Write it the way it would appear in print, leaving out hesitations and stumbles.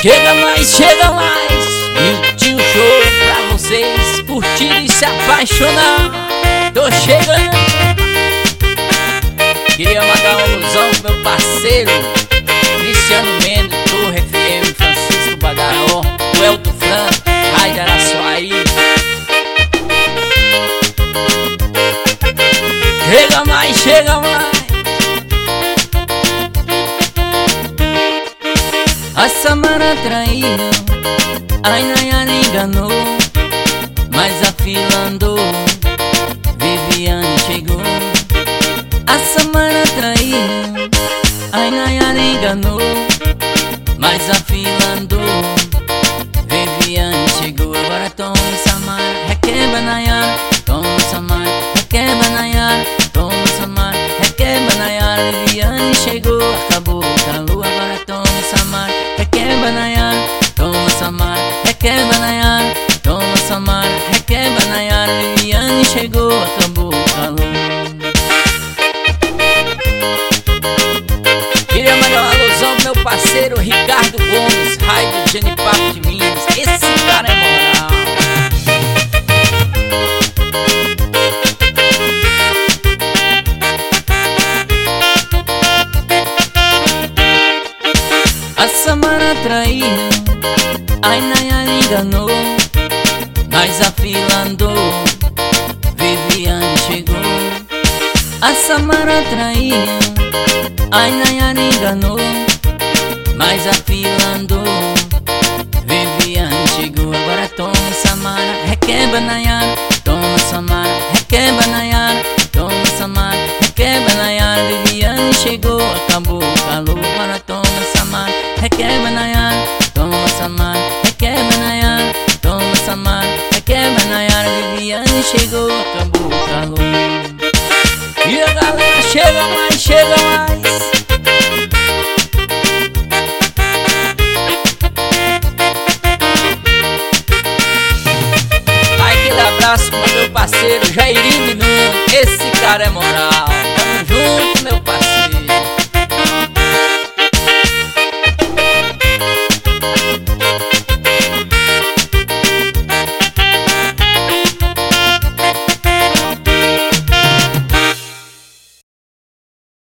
Chega mais, e o tio show pra vocês curtirem e se apaixonar. Tô chegando. Queria mandar uma alusão pro meu parceiro Cristiano Mendes, Torre FM, Francisco Badaró, o Elton Fran, Rai da Araçuaí. Chega mais, chega mais. A Samara traiu, a Nayara enganou, mas a fila andou, Viviane chegou. A Samara traiu, a Nayara enganou, mas a fila andou, Viviane chegou. Agora toma Samara, requebra Nayara, toma Samara, requebra Nayara, toma Samara, requebra Nayara. Viviane chegou, acabou o calor. Agora toma Samara, requebra Nayara, toma Samara, requebra Nayara, toma Samara, requebra Nayara. Viviane chegou, acabou o calor. Queria mandar uma alusão pro meu parceiro Ricardo Gomes, Rai do Genipapo de Minas. Esse cara é moral. A Samara traiu, a Nayara enganou, mas a fila andou, Viviane chegou. A Samara traiu, a Nayara enganou, mas a fila andou, Viviane chegou. Agora toma Samara, requebra Nayara, toma Samara, requebra Nayara, toma Samara, requebra Nayara. Viviane chegou, acabou o calor. Agora toma Samara, requebra Nayara, toma Samara, requebra Nayara, toma Samara, requebra Nayara. Viviane chegou, acabou o calor. E a galera chega mais, chega mais. Aquele abraço pro meu parceiro Jairinho Minuto. Esse cara é moral. Tamo junto, meu